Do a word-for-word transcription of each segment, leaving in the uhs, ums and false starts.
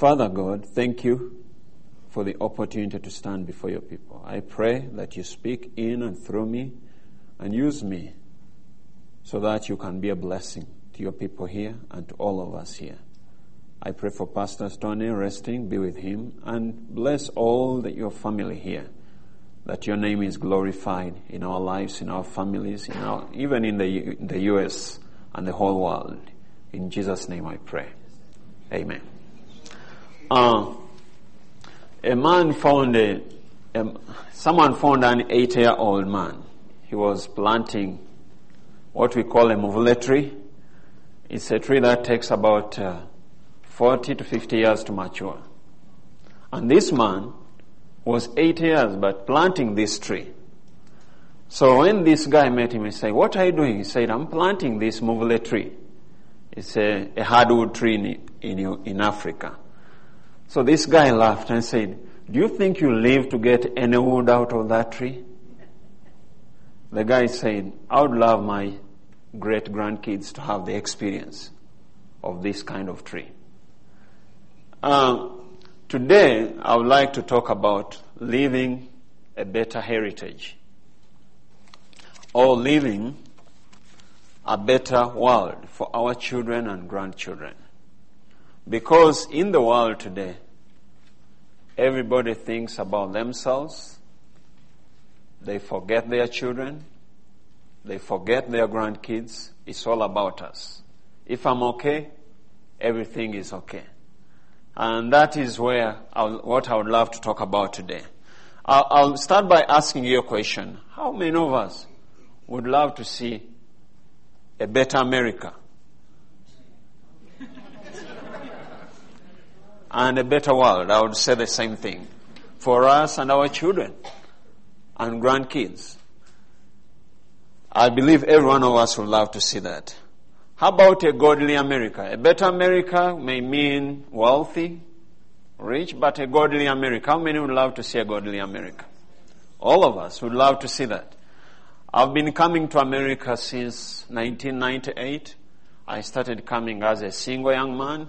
Father God, thank you for the opportunity to stand before your people. I pray that you speak in and through me and use me so that you can be a blessing to your people here and to all of us here. I pray for Pastor Tony resting, be with him, and bless all the, your family here, that your name is glorified in our lives, in our families, in our, even in the, in the U S and the whole world. In Jesus' name I pray. Amen. Uh, a man found a, a, someone found an eight-year-old man. He was planting what we call a muvule tree. It's a tree that takes about uh, forty to fifty years to mature. And this man was eight years but planting this tree. So when this guy met him, he said, "What are you doing?" He said, "I'm planting this muvule tree. It's a, a hardwood tree in, in, in Africa." So this guy laughed and said, "Do you think you live to get any wood out of that tree?" The guy said, "I would love my great-grandkids to have the experience of this kind of tree." Uh, today, I would like to talk about leaving a better heritage, or leaving a better world for our children and grandchildren. Because in the world today, everybody thinks about themselves. They forget their children. They forget their grandkids. It's all about us. If I'm okay, everything is okay. And that is where I'll, what I would love to talk about today. I'll, I'll start by asking you a question. How many of us would love to see a better America and a better world? I would say the same thing for us and our children and grandkids. I believe every one of us would love to see that. How about a godly America? A better America may mean wealthy, rich, but a godly America. How many would love to see a godly America? All of us would love to see that. I've been coming to America since nineteen ninety-eight. I started coming as a single young man.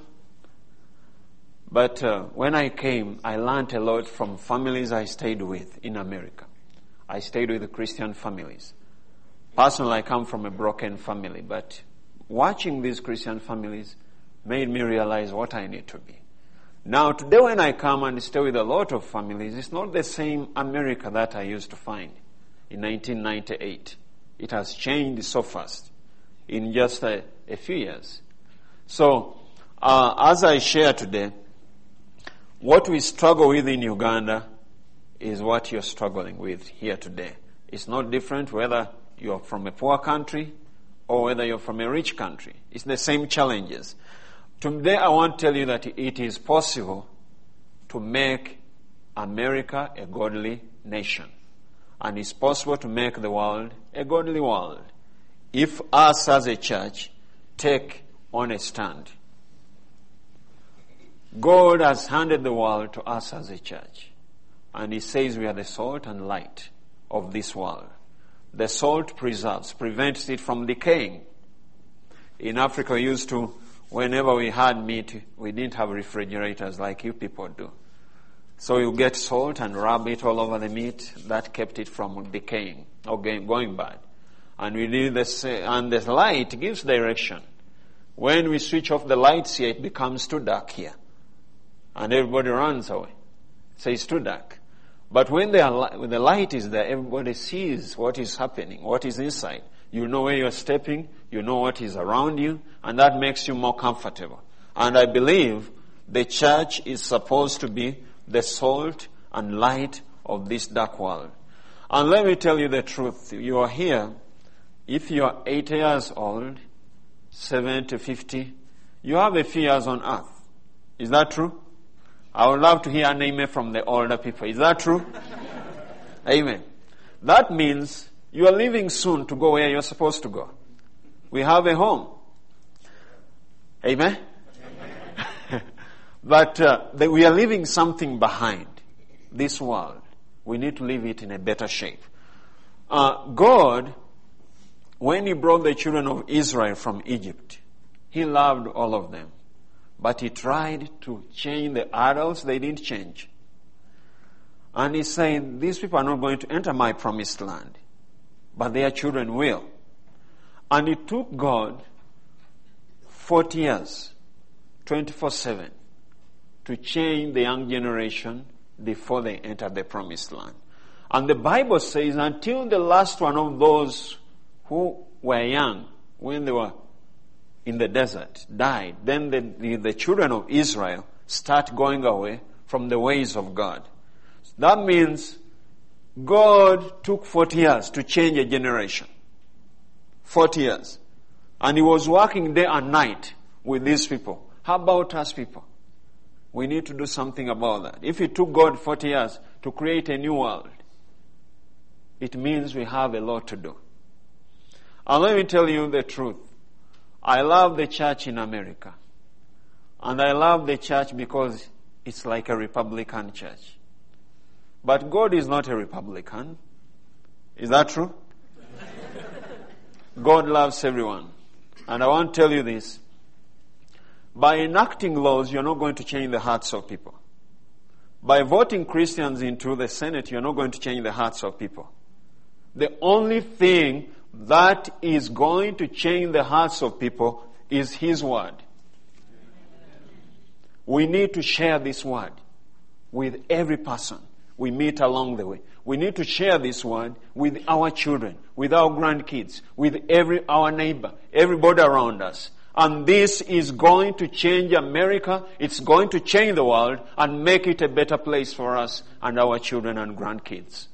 But uh, when I came, I learned a lot from families I stayed with in America. I stayed with Christian families. Personally, I come from a broken family, but watching these Christian families made me realize what I need to be. Now, today when I come and stay with a lot of families, it's not the same America that I used to find in nineteen ninety-eight. It has changed so fast in just a, a few years. So, uh, as I share today, what we struggle with in Uganda is what you're struggling with here today. It's not different whether you're from a poor country or whether you're from a rich country. It's the same challenges. Today I want to tell you that it is possible to make America a godly nation. And it's possible to make the world a godly world if us as a church take on a stand. God has handed the world to us as a church. And He says we are the salt and light of this world. The salt preserves, prevents it from decaying. In Africa, we used to, whenever we had meat, we didn't have refrigerators like you people do. So you get salt and rub it all over the meat. That kept it from decaying or going bad. And we did this, and the light gives direction. When we switch off the lights here, it becomes too dark here. And everybody runs away. So it's too dark. But when, they are, when the light is there, everybody sees what is happening, what is inside. You know where you're stepping, you know what is around you, and that makes you more comfortable. And I believe the church is supposed to be the salt and light of this dark world. And let me tell you the truth. You are here, if you are eighty years old, seventy, fifty, you have a few years on earth. Is that true? I would love to hear an amen from the older people. Is that true? Amen. That means you are leaving soon to go where you're supposed to go. We have a home. Amen? Amen. But uh, the, we are leaving something behind. This world. We need to leave it in a better shape. Uh, God, when He brought the children of Israel from Egypt, He loved all of them. But he tried to change the adults, they didn't change. And he's saying, these people are not going to enter my promised land, but their children will. And it took God forty years, twenty-four seven, to change the young generation before they enter the promised land. And the Bible says until the last one of those who were young, when they were in the desert, died, then the, the, the children of Israel start going away from the ways of God. That means God took forty years to change a generation. forty years. And he was working day and night with these people. How about us people? We need to do something about that. If it took God forty years to create a new world, it means we have a lot to do. And let me tell you the truth. I love the church in America. And I love the church because it's like a Republican church. But God is not a Republican. Is that true? God loves everyone. And I want to tell you this. By enacting laws, you're not going to change the hearts of people. By voting Christians into the Senate, you're not going to change the hearts of people. The only thing that is going to change the hearts of people is His Word. We need to share this Word with every person we meet along the way. We need to share this Word with our children, with our grandkids, with every our neighbor, everybody around us. And this is going to change America. It's going to change the world and make it a better place for us and our children and grandkids.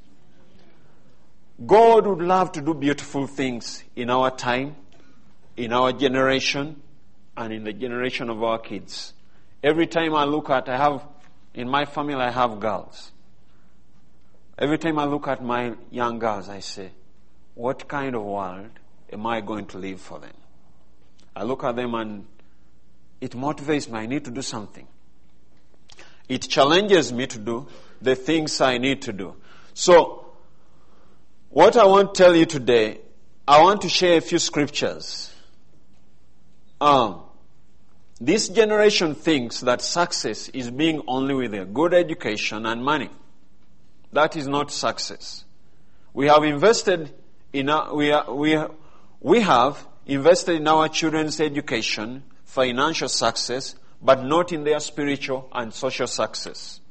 God would love to do beautiful things in our time, in our generation, and in the generation of our kids. Every time I look at, I have, in my family I have girls. Every time I look at my young girls, I say, what kind of world am I going to live for them? I look at them and it motivates me. I need to do something. It challenges me to do the things I need to do. So, what I want to tell you today, I want to share a few scriptures. Um, this generation thinks that success is being only with a good education and money. That is not success. We have invested in our, we are, we are, we have invested in our children's education, financial success, but not in their spiritual and social success.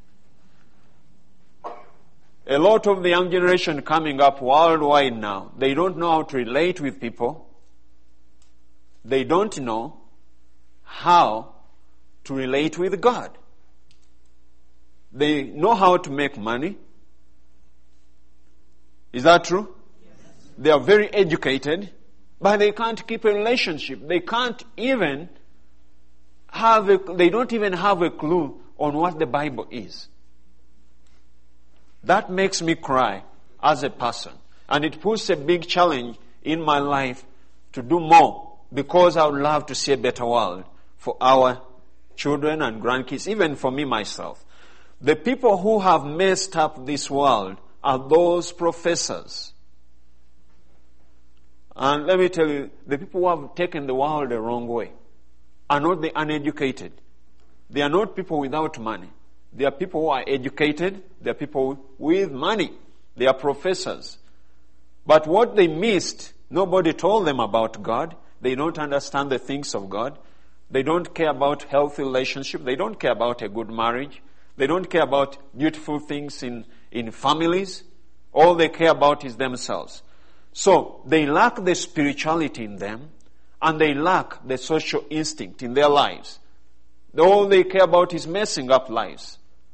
A lot of the young generation coming up worldwide now, they don't know how to relate with people. They don't know how to relate with God. They know how to make money. Is that true? Yes. They are very educated, but they can't keep a relationship. They can't even have a, they don't even have a clue on what the Bible is. That makes me cry as a person. And it puts a big challenge in my life to do more, because I would love to see a better world for our children and grandkids, even for me myself. The people who have messed up this world are those professors. And let me tell you, the people who have taken the world the wrong way are not the uneducated. They are not people without money. They are people who are educated. They are people with money. They are professors. But what they missed, nobody told them about God. They don't understand the things of God. They don't care about healthy relationship. They don't care about a good marriage. They don't care about beautiful things in, in families. All they care about is themselves. So, they lack the spirituality in them, and they lack the social instinct in their lives. All they care about is messing up lives.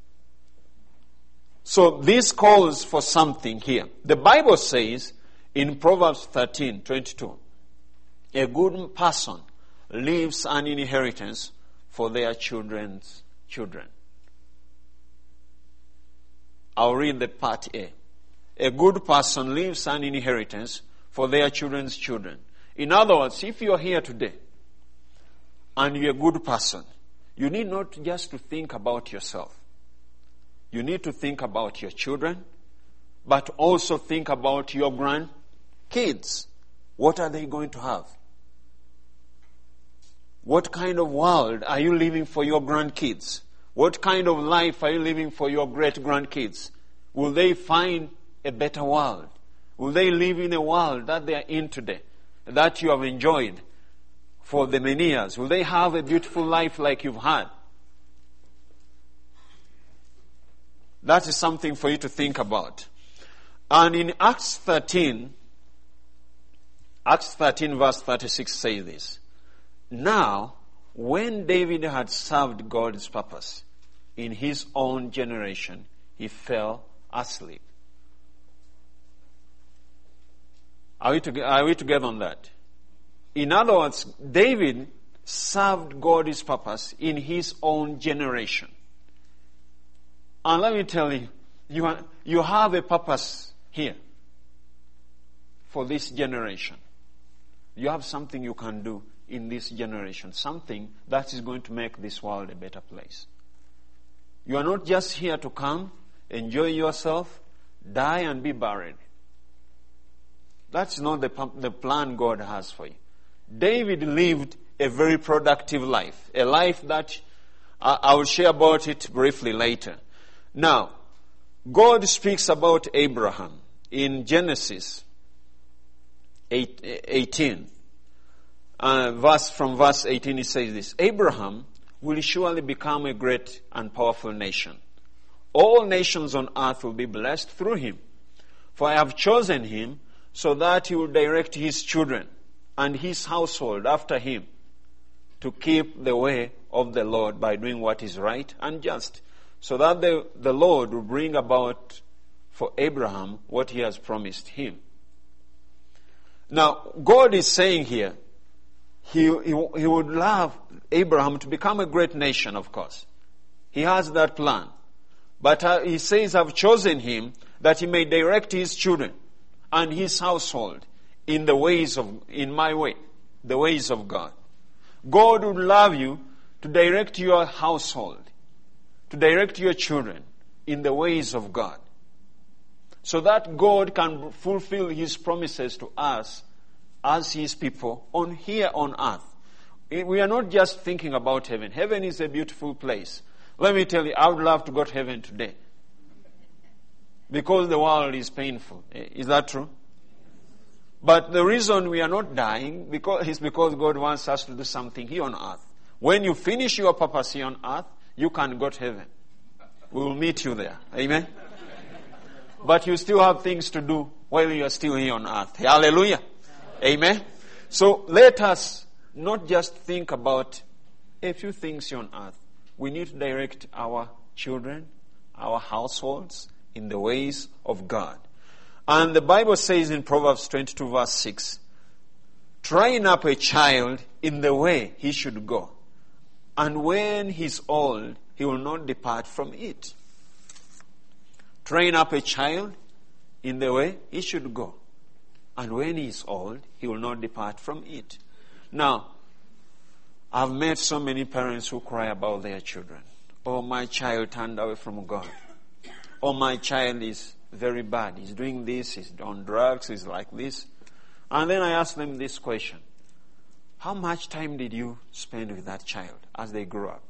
So, this calls for something here. The Bible says in Proverbs thirteen twenty-two, a good person leaves an inheritance for their children's children. I'll read the part A. A good person leaves an inheritance for their children's children. In other words, if you're here today and you're a good person, you need not just to think about yourself. You need to think about your children, but also think about your grandkids. What are they going to have? What kind of world are you living for your grandkids? What kind of life are you living for your great-grandkids? Will they find a better world? Will they live in a world that they are in today, that you have enjoyed for the many years? Will they have a beautiful life like you've had? That is something for you to think about. And in Acts thirteen, Acts thirteen verse thirty-six says this. Now, when David had served God's purpose in his own generation, he fell asleep. Are we, to, are we together on that? In other words, David served God's purpose in his own generation. And let me tell you, you, are, you have a purpose here for this generation. You have something you can do in this generation, something that is going to make this world a better place. You are not just here to come, enjoy yourself, die and be buried. That's not the, the plan God has for you. David lived a very productive life, a life that I, I will share about it briefly later. Now, God speaks about Abraham in Genesis eight, eighteen. Uh, verse from verse eighteen, it says this: Abraham will surely become a great and powerful nation. All nations on earth will be blessed through him. For I have chosen him so that he will direct his children and his household after him to keep the way of the Lord by doing what is right and just, so that the, the Lord will bring about for Abraham what he has promised him. Now, God is saying here, he, he, he would love Abraham to become a great nation, of course. He has that plan. But uh, he says, I've chosen him that he may direct his children and his household in the ways of, in my way, the ways of God. God would love you to direct your household, to direct your children in the ways of God, so that God can fulfill his promises to us as his people on here on earth. We are not just thinking about heaven. Heaven is a beautiful place. Let me tell you, I would love to go to heaven today. Because the world is painful. Is that true? But the reason we are not dying because, is because God wants us to do something here on earth. When you finish your purpose here on earth, you can go to heaven. We will meet you there. Amen? But you still have things to do while you are still here on earth. Hallelujah. Amen? So let us not just think about a few things here on earth. We need to direct our children, our households, in the ways of God. And the Bible says in Proverbs twenty-two verse six, train up a child in the way he should go, and when he's old, he will not depart from it. Train up a child in the way he should go, and when he is old, he will not depart from it. Now, I've met so many parents who cry about their children. Oh, my child turned away from God. Oh, my child is very bad. He's doing this, he's on drugs, he's like this. And then I ask them this question. How much time did you spend with that child as they grew up?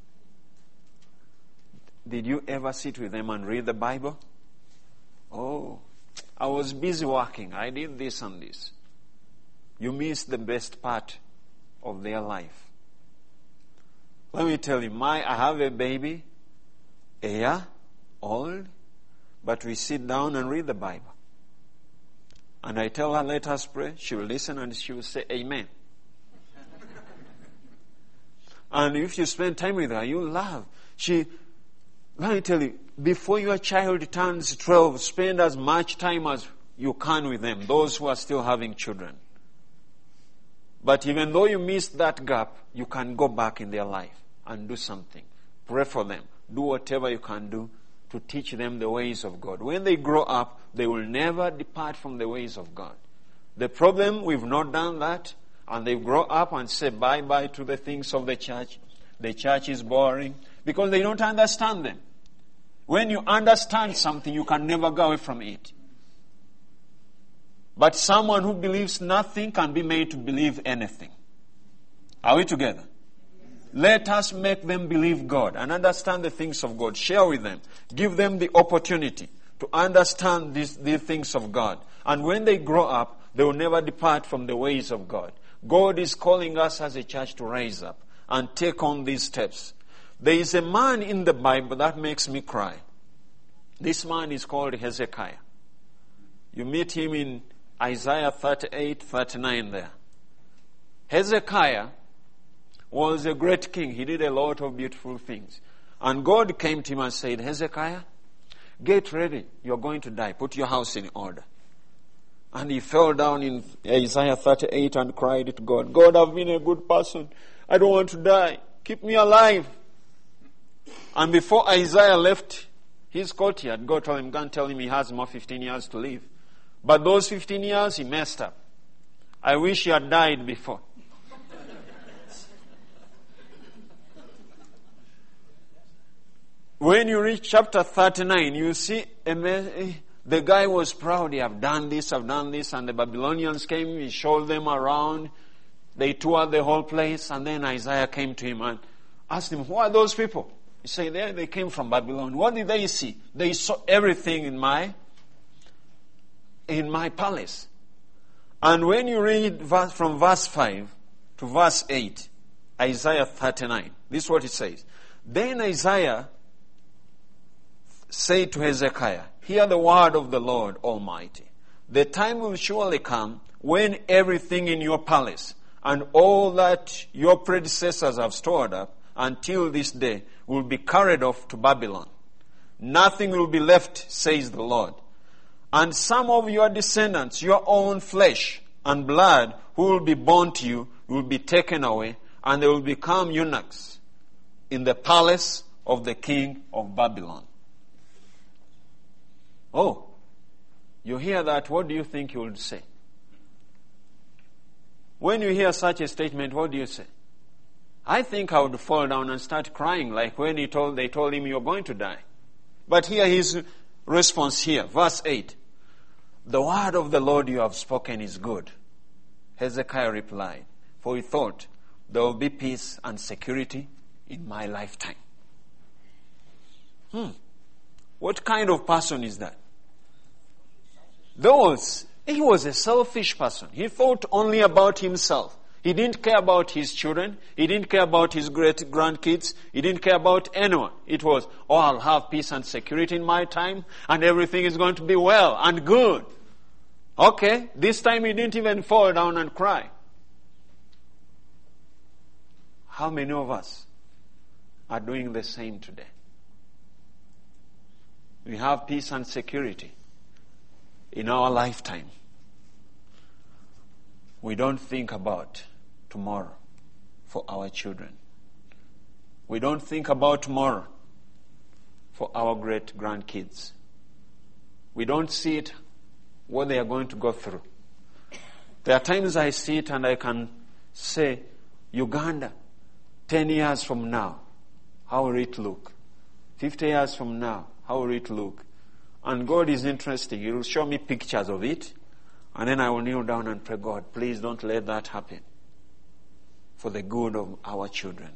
Did you ever sit with them and read the Bible? Oh, I was busy working. I did this and this. You missed the best part of their life. Let me tell you, my I have a baby, a year old, but we sit down and read the Bible. And I tell her, let us pray. She will listen and she will say, Amen. And if you spend time with her, you laugh. She, let me tell you, before your child turns twelve, spend as much time as you can with them, those who are still having children. But even though you miss that gap, you can go back in their life and do something. Pray for them. Do whatever you can do to teach them the ways of God. When they grow up, they will never depart from the ways of God. The problem, we've not done that, and they grow up and say bye-bye to the things of the church. The church is boring, because they don't understand them. When you understand something, you can never go away from it. But someone who believes nothing can be made to believe anything. Are we together? Let us make them believe God and understand the things of God. Share with them. Give them the opportunity to understand these, these things of God. And when they grow up, they will never depart from the ways of God. God is calling us as a church to rise up and take on these steps. There is a man in the Bible that makes me cry. This man is called Hezekiah. You meet him in Isaiah thirty-eight, thirty-nine there. Hezekiah was a great king. He did a lot of beautiful things. And God came to him and said, Hezekiah, get ready. You're going to die. Put your house in order. And he fell down in Isaiah thirty-eight and cried to God, God, I've been a good person. I don't want to die. Keep me alive. And before Isaiah left his courtyard, God told him, go and tell him he has more fifteen years to live. But those fifteen years, he messed up. I wish he had died before. When you reach chapter thirty-nine, you see a me- the guy was proud. He have done this, I've done this. And the Babylonians came, he showed them around. They toured the whole place. And then Isaiah came to him and asked him, who are those people? He said, they, they came from Babylon. What did they see? They saw everything in my, in my palace. And when you read verse, from verse five to verse eight, Isaiah thirty-nine, this is what it says. Then Isaiah said to Hezekiah, hear the word of the Lord Almighty. The time will surely come when everything in your palace and all that your predecessors have stored up until this day will be carried off to Babylon. Nothing will be left, says the Lord. And some of your descendants, your own flesh and blood, who will be born to you, will be taken away, and they will become eunuchs in the palace of the king of Babylon. Oh, you hear that, what do you think you would say? When you hear such a statement, what do you say? I think I would fall down and start crying, like when he told, they told him, you're going to die. But here his response here, verse eight. The word of the Lord you have spoken is good. Hezekiah replied, for he thought, there will be peace and security in my lifetime. Hmm. What kind of person is that? Those, he was a selfish person. He thought only about himself. He didn't care about his children. He didn't care about his great grandkids. He didn't care about anyone. It was, oh, I'll have peace and security in my time, and everything is going to be well and good. Okay, this time he didn't even fall down and cry. How many of us are doing the same today? We have peace and security in our lifetime. We don't think about tomorrow for our children. We don't think about tomorrow for our great grandkids. We don't see it, what they are going to go through. There are times I see it and I can say, Uganda, ten years from now, how will it look? Fifty years from now, how will it look? And God is interesting. He will show me pictures of it. And then I will kneel down and pray, God, please don't let that happen for the good of our children.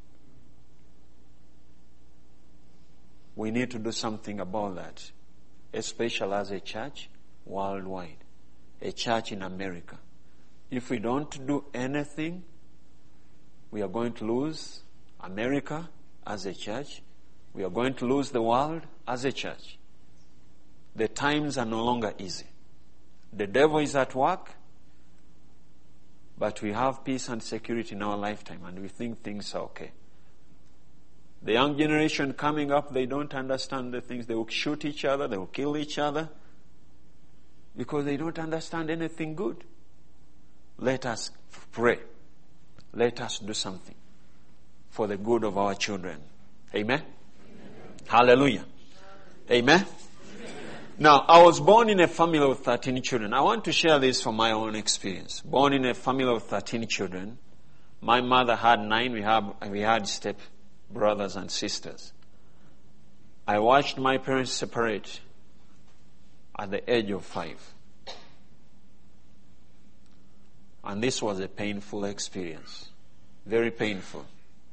We need to do something about that, especially as a church worldwide, a church in America. If we don't do anything, we are going to lose America as a church. We are going to lose the world as a church. The times are no longer easy. The devil is at work, but we have peace and security in our lifetime, and we think things are okay. The young generation coming up, they don't understand the things. They will shoot each other, they will kill each other, because they don't understand anything good. Let us pray. Let us do something for the good of our children. Amen? Amen. Hallelujah. Amen? Now, I was born in a family of thirteen children. I want to share this from my own experience. Born in a family of thirteen children. My mother had nine. We, have, we had step brothers and sisters. I watched my parents separate at the age of five. And this was a painful experience. very painful.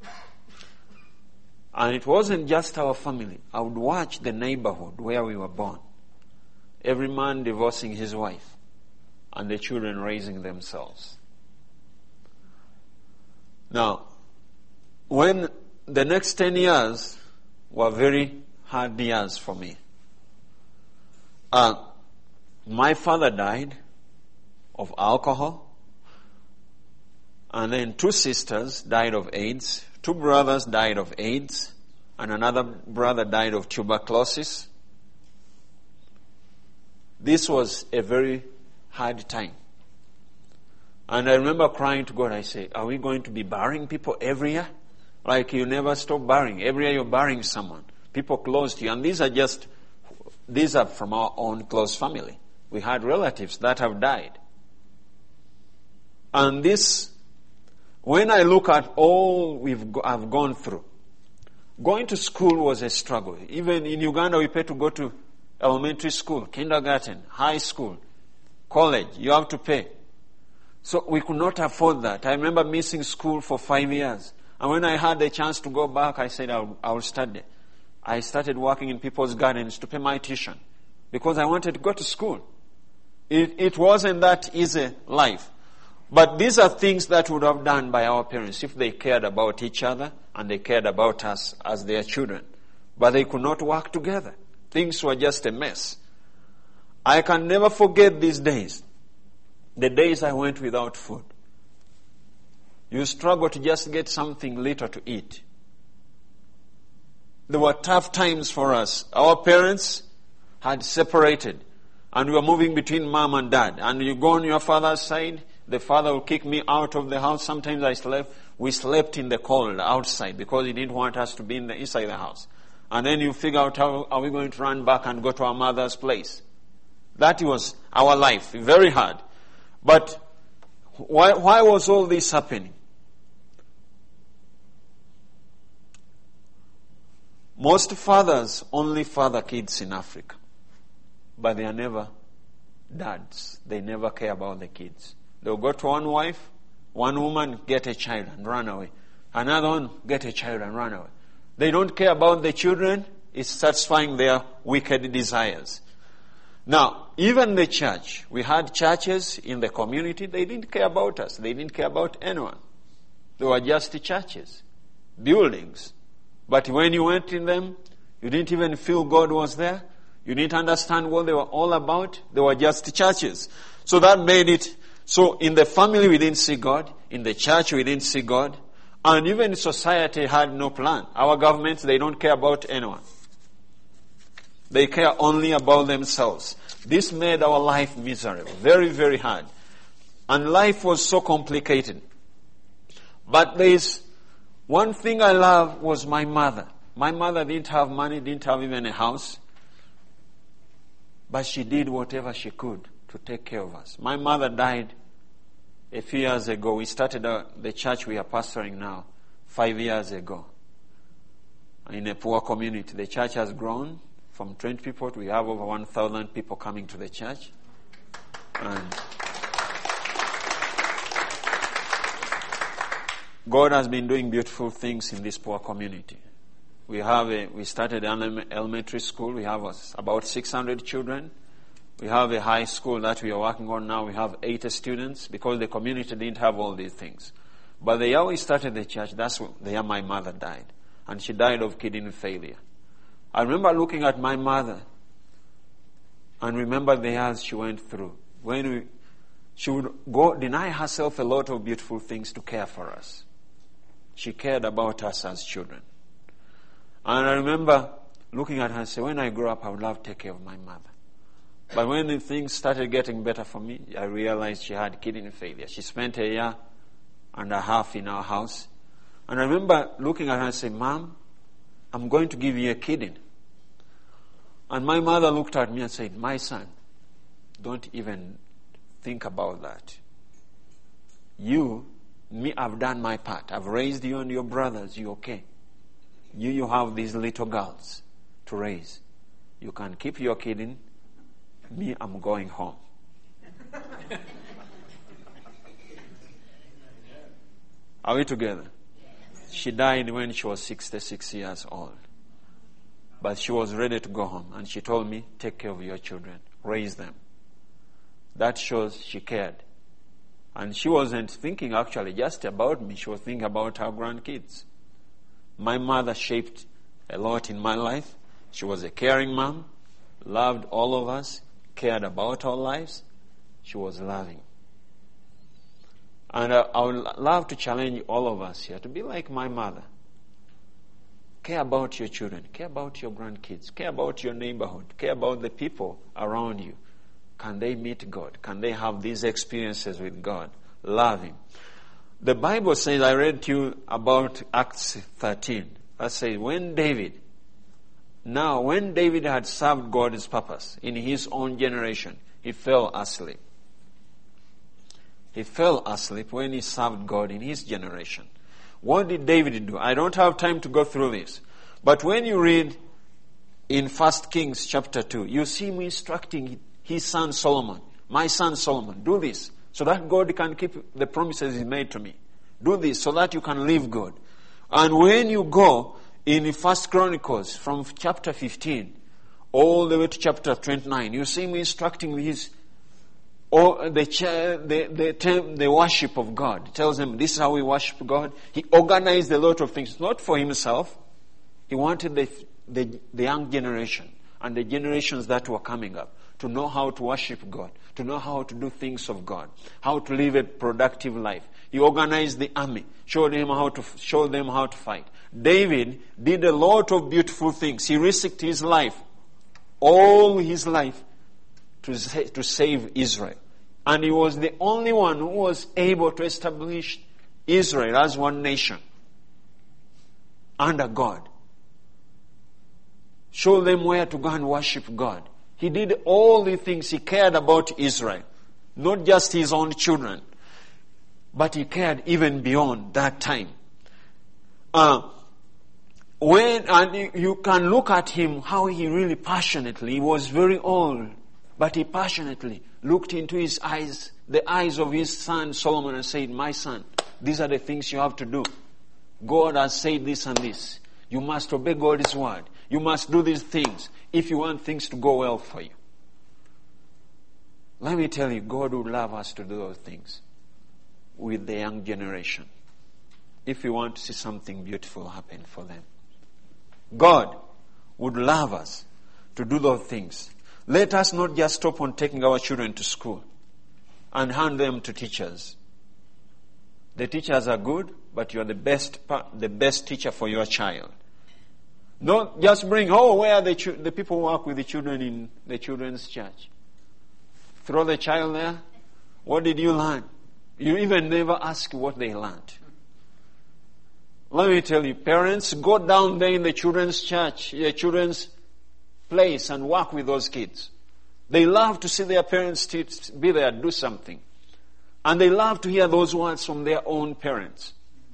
And it wasn't just our family. I would watch the neighborhood where we were born. Every man divorcing his wife and the children raising themselves. Now, when the next ten years were very hard years for me. Uh, my father died of alcohol, and then two sisters died of AIDS. Two brothers died of AIDS, and another brother died of tuberculosis. This was a very hard time. And I remember crying to God. I said, are we going to be burying people every year? Like you never stop burying. Every year you're burying someone. People close to you. And these are just, these are from our own close family. We had relatives that have died. And this, when I look at all we've go, I've gone through, going to school was a struggle. Even in Uganda, we pay to go to elementary school, kindergarten, high school, college. You have to pay. So we could not afford that. I remember missing school for five years. And when I had the chance to go back, I said, I'll, I'll study. I started working in people's gardens to pay my tuition because I wanted to go to school. It, it wasn't that easy life. But these are things that would have done by our parents if they cared about each other and they cared about us as their children. But they could not work together. Things were just a mess. I can never forget these days. The days I went without food. You struggle to just get something little to eat. There were tough times for us. Our parents had separated and we were moving between mom and dad. And you go on your father's side, the father will kick me out of the house. Sometimes I slept, we slept in the cold outside because he didn't want us to be in the inside the house. And then you figure out how are we going to run back and go to our mother's place. That was our life, very hard. But why, why was all this happening? Most fathers only father kids in Africa. But they are never dads. They never care about the kids. They'll go to one wife, one woman, get a child and run away. Another one, get a child and run away. They don't care about the children. It's satisfying their wicked desires. Now, even the church, we had churches in the community, they didn't care about us. They didn't care about anyone. They were just churches, buildings. But when you went in them, you didn't even feel God was there. You didn't understand what they were all about. They were just churches. So that made it, so in the family we didn't see God. In the church we didn't see God. And even society had no plan. Our governments, they don't care about anyone. They care only about themselves. This made our life miserable. Very, very hard. And life was so complicated. But there is one thing I love was my mother. My mother didn't have money, didn't have even a house. But she did whatever she could to take care of us. My mother died a few years ago. We started uh, the church we are pastoring now five years ago. In a poor community. The church has grown from twenty people. We have over one thousand people coming to the church. And God has been doing beautiful things in this poor community. We have a, we started an elementary school. We have about six hundred children. We have a high school that we are working on now. We have eighty students because the community didn't have all these things. But the year we started the church, that's the year my mother died. And she died of kidney failure. I remember looking at my mother and remember the years she went through. When we, she would go deny herself a lot of beautiful things to care for us. She cared about us as children. And I remember looking at her and saying, when I grow up, I would love to take care of my mother. But when the things started getting better for me, I realized she had kidney failure. She spent a year and a half in our house. And I remember looking at her and saying, Mom, I'm going to give you a kidney. And my mother looked at me and said, my son, don't even think about that. You, me, I've done my part. I've raised you and your brothers. You okay? You, you have these little girls to raise. You can keep your kidney. Me, I'm going home. Are we together? Yes. She died when she was sixty-six years old. But she was ready to go home. And she told me, take care of your children. Raise them. That shows she cared. And she wasn't thinking actually just about me. She was thinking about her grandkids. My mother shaped a lot in my life. She was a caring mom, loved all of us, cared about our lives. She was loving. And I, I would love to challenge all of us here to be like my mother. Care about your children. Care about your grandkids. Care about your neighborhood. Care about the people around you. Can they meet God? Can they have these experiences with God? Love Him. The Bible says, I read to you about Acts thirteen. That says, when David, now when David had served God's purpose in his own generation, he fell asleep. He fell asleep when he served God in his generation. What did David do? I don't have time to go through this. But when you read in First Kings chapter two, you see him instructing his son Solomon, my son Solomon, do this so that God can keep the promises He made to me. Do this so that you can live good. And when you go in First Chronicles from chapter fifteen all the way to chapter twenty-nine, you see him instructing his or the, the, the, the worship of God. He tells them, this is how we worship God. He organized a lot of things, not for himself. He wanted the, the, the young generation and the generations that were coming up to know how to worship God, to know how to do things of God, how to live a productive life. He organized the army, showed them how to, showed them how to fight. David did a lot of beautiful things. He risked his life, all his life, to to save Israel. And he was the only one who was able to establish Israel as one nation under God. Show them where to go and worship God. He did all the things. He cared about Israel. Not just his own children, but he cared even beyond that time. Uh, when and you can look at him, how he really passionately, he was very old, but he passionately looked into his eyes, the eyes of his son Solomon, and said, my son, these are the things you have to do. God has said this and this. You must obey God's word. You must do these things if you want things to go well for you. Let me tell you, God would love us to do those things with the young generation if we want to see something beautiful happen for them. God would love us to do those things. Let us not just stop on taking our children to school and hand them to teachers. The teachers are good, but you are the best the best teacher for your child. Don't just bring, oh, where are the, ch- the people who work with the children in the children's church? Throw the child there. What did you learn? You even never ask what they learned. Let me tell you, parents, go down there in the children's church, the children's place, and work with those kids. They love to see their parents be there, do something. And they love to hear those words from their own parents.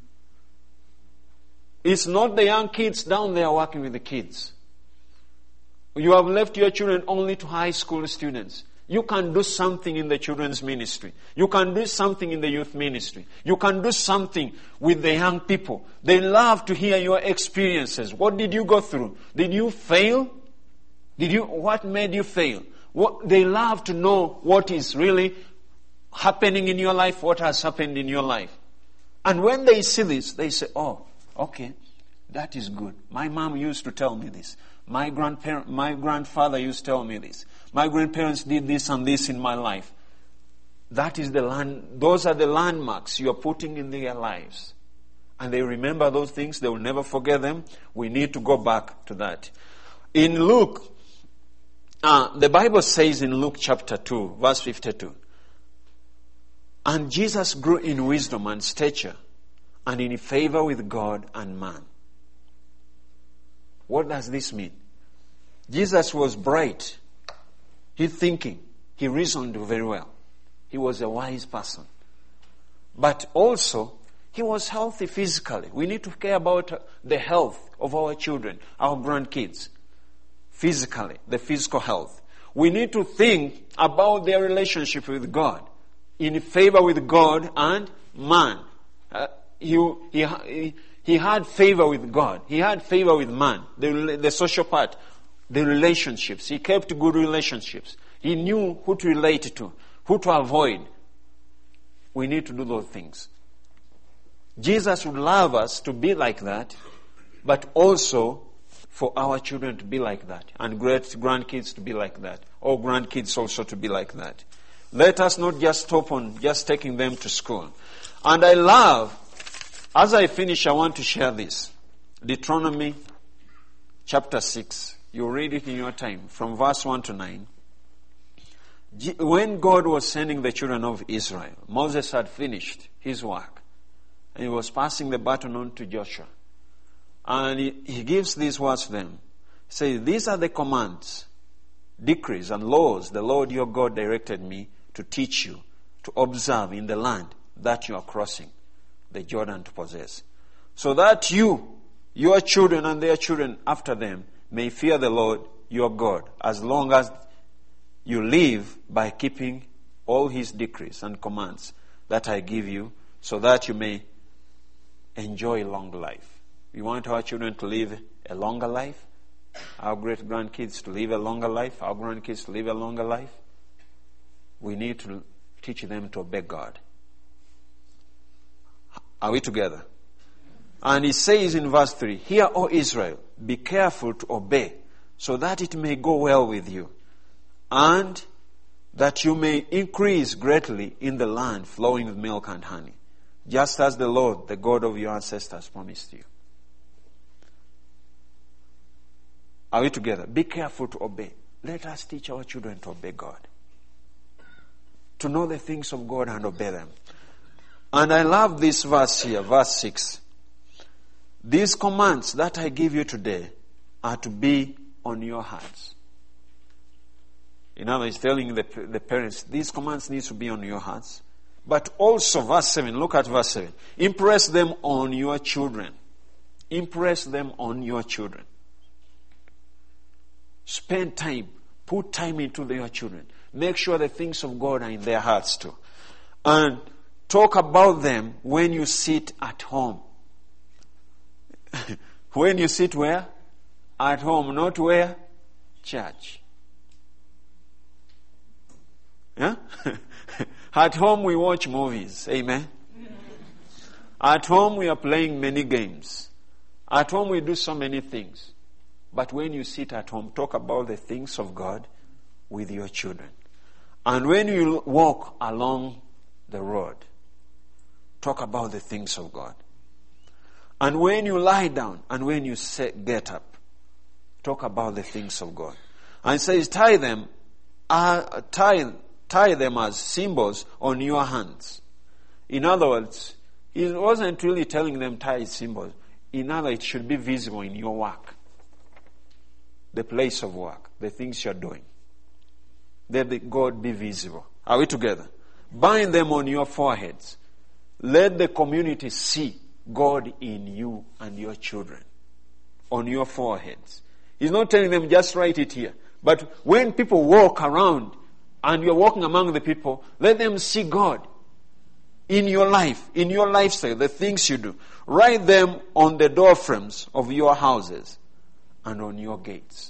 It's not the young kids down there working with the kids. You have left your children only to high school students. You can do something in the children's ministry. You can do something in the youth ministry. You can do something with the young people. They love to hear your experiences. What did you go through? Did you fail? Did you? What made you fail? What, they love to know what is really happening in your life, what has happened in your life. And when they see this, they say, oh, okay, that is good. My mom used to tell me this. My grandparent, my grandfather used to tell me this. My grandparents did this and this in my life. That is the land, those are the landmarks you are putting in their lives. And they remember those things, they will never forget them. We need to go back to that. In Luke, uh, the Bible says in Luke chapter two, verse fifty-two, and Jesus grew in wisdom and stature and in favor with God and man. What does this mean? Jesus was bright. He thinking. He reasoned very well. He was a wise person. But also, he was healthy physically. We need to care about the health of our children, our grandkids. Physically, the physical health. We need to think about their relationship with God. In favor with God and man. Uh, he, he, he had favor with God. He had favor with man. The, the social part, the relationships. He kept good relationships. He knew who to relate to, who to avoid. We need to do those things. Jesus would love us to be like that, but also for our children to be like that, and great grandkids to be like that, or grandkids also to be like that. Let us not just stop on just taking them to school. And I love, as I finish, I want to share this. Deuteronomy chapter six. You read it in your time, from verse one to nine. When God was sending the children of Israel, Moses had finished his work, and he was passing the baton on to Joshua. And he, he gives these words to them. He says, these are the commands, decrees, and laws the Lord your God directed me to teach you, to observe in the land that you are crossing the Jordan to possess, so that you, your children and their children after them, may fear the Lord your God, as long as you live by keeping all his decrees and commands that I give you, so that you may enjoy long life. We want our children to live a longer life, our great grandkids to live a longer life, our grandkids to live a longer life. We need to teach them to obey God. Are we together? And he says in verse three, hear, O Israel, be careful to obey, so that it may go well with you, and that you may increase greatly in the land flowing with milk and honey, just as the Lord, the God of your ancestors, promised you. Are we together? Be careful to obey. Let us teach our children to obey God, to know the things of God and obey them. And I love this verse here, verse six. These commands that I give you today are to be on your hearts. In other words, telling the, the parents, these commands need to be on your hearts. But also, verse seven, look at verse seven. Impress them on your children. Impress them on your children. Spend time. Put time into your children. Make sure the things of God are in their hearts too. And talk about them when you sit at home. When you sit where? At home, not where? Church. Yeah? At home we watch movies. Amen? At home we are playing many games. At home we do so many things. But when you sit at home, talk about the things of God with your children. And when you walk along the road, talk about the things of God. And when you lie down and when you set, get up, talk about the things of God. And it says, tie them, uh, tie, tie them as symbols on your hands. In other words, he wasn't really telling them tie symbols. In other words, it should be visible in your work. The place of work, the things you're doing. Let God be visible. Are we together? Bind them on your foreheads. Let the community see God in you and your children. On your foreheads. He's not telling them just write it here. But when people walk around and you're walking among the people, let them see God in your life, in your lifestyle, the things you do. Write them on the door frames of your houses and on your gates.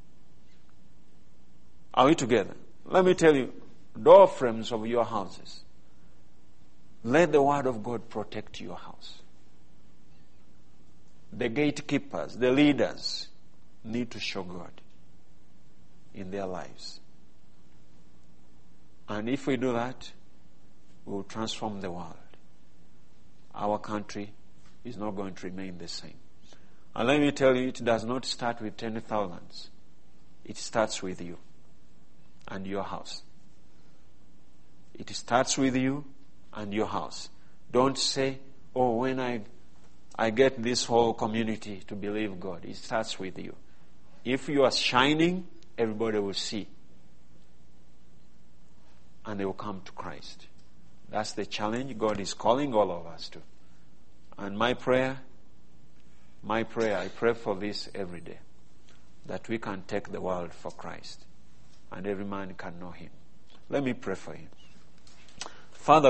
Are we together? Let me tell you, door frames of your houses. Let the word of God protect your house. The gatekeepers, the leaders, need to show God in their lives. And if we do that, we will transform the world. Our country is not going to remain the same. And let me tell you, it does not start with ten thousands. It starts with you and your house. It starts with you and your house. Don't say, oh, when I I get this whole community to believe God. It starts with you. If you are shining, everybody will see. And they will come to Christ. That's the challenge God is calling all of us to. And my prayer, my prayer, I pray for this every day. That we can take the world for Christ. And every man can know Him. Let me pray for you. Father,